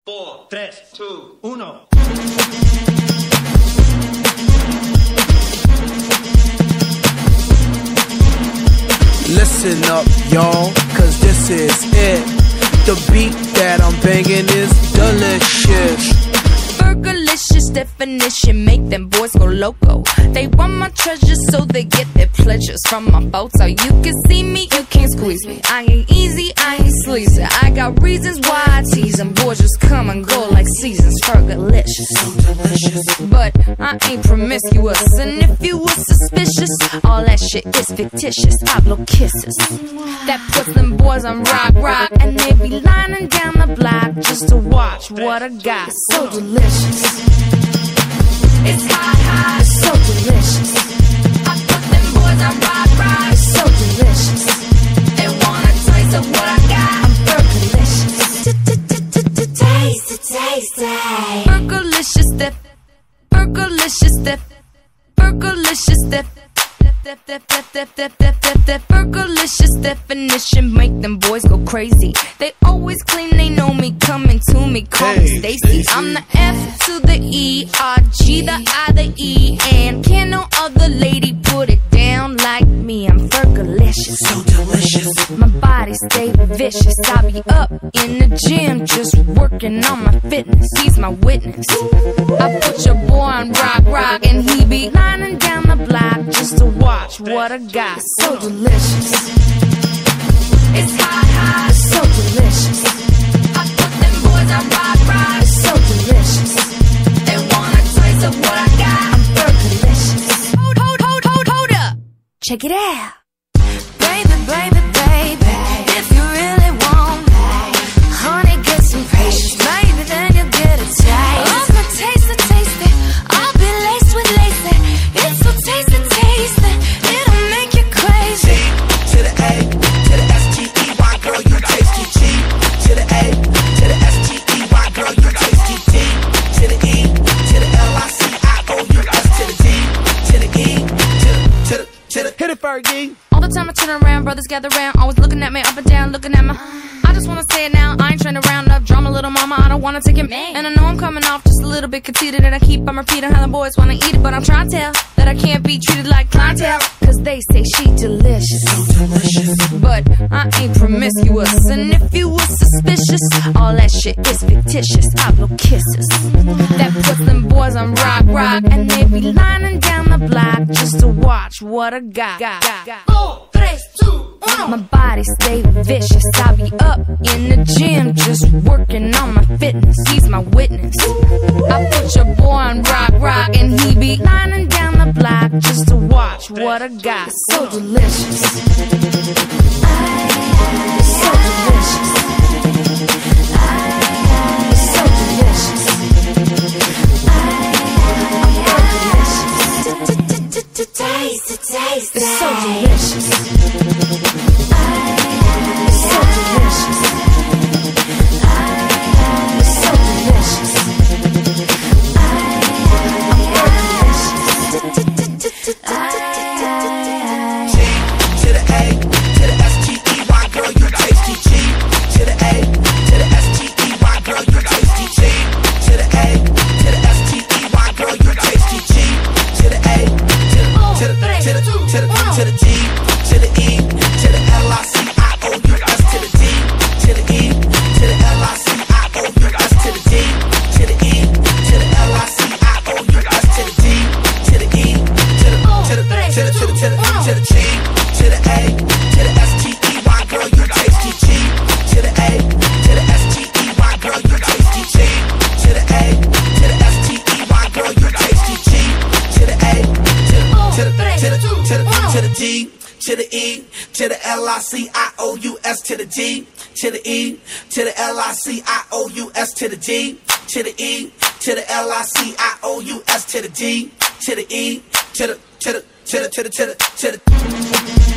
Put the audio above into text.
4, 3, 2, 1. Listen up, y'all, cause this is it. The beat that I'm banging is delicious. Burgerlicious definition, make them boys go loco. They want my treasures so they get their pleasures from my photo. You can see me, you can't squeeze me. I ain't easy, I ain't sleazy. I got reasons why I tease them. Boys just come and go like seasons. Burgerlicious, so delicious. But I ain't promiscuous, and if you were suspicious, all that shit is fictitious. I blow kisses that puts them boys on rock, and they be lining down the block just to watch what I got. So delicious. It's hot, it's so delicious. I put them boys on rock, it's so delicious. They want a taste of what I got. I'm burgerlicious. Taste. Burgerlicious dip. Burgerlicious dip. Burgerlicious dip. Burgerlicious definition, make them boys go crazy. They always claim they know me, coming to me, call me Stacy. I'm the F to the E, R, G, the I, the E, and can no other lady put it down like me. I'm Burgerlicious, so delicious. My body stay vicious. I be up in the gym, just working on my fitness. He's my witness. I put your boy on rock, and he be lining down the block just to watch what I got. So delicious. It's hot, it's so delicious. I put them boys on rock, it's so delicious. They want a taste of what I got. I'm Burgerlicious. Hold up. Check it out. Baby, if you really want, honey, get some patience. Maybe then you'll get a taste. I'm gonna taste it. I'll be laced with lace. It's so tasty. It'll make you crazy. To the A, to the S-T-E-Y, girl, you tasty. G, to the A, to the S-T-E-Y, girl, you tasty. D, to the E, to the L-I-C-I-O-U-S, to the D, to the E, to the hit it, Fergie. All the time I turn around, brothers gather round, always looking at me up and down, looking at my. I just wanna say it now, I ain't trying to round up drama, little mama, I don't wanna take it. And I know I'm coming off just a little bit conceited, and I keep on repeating how the boys wanna eat it, but I'm trying to tell that I can't be treated like clientele, cause they say she delicious, so delicious. But I ain't promiscuous, and if you were suspicious, all that shit is fictitious. I blow kisses that puts them boys on rock, and they be lining down the block just to watch what I got. 4, 3, 2, 1. My body stay vicious. I be up in the gym just working on my fitness. He's my witness. I put your boy on rock, and he be lining down the block just to watch what I got. So delicious. It's so delicious. It's so delicious. I'm Burgerlicious. Taste. It's so delicious. It's so delicious. It's so delicious. I'm Burgerlicious. G, to the A, to the S-T-E-Y, girl, you tasty. G, to the A, to the S-T-E-Y, girl, you tasty. G, to the A, to the S-T-E-Y, girl, you tasty. G, to the A, to the D, to the E, to the L-I-C-I-O-U-S, to the D, to the E, to the L-I-C-I-O-U-S, to the D, to the E, to the L-I-C-I-O-U-S, to the D, to the E, to the G, to the A, to the S-T-E-Y, girl, you tasty. G, to the A, to the S-T-E-Y, girl, you tasty. G, to the A, to the S-T-E-Y, girl, you tasty. G, to the A, to the D, to the E, to the L-I-C-I-O-U-S, to the D, to the E, to the L-I-C-I-O-U-S, to the D, to the E, to the L-I-C-I-O-U-S, to the D, to the E, to the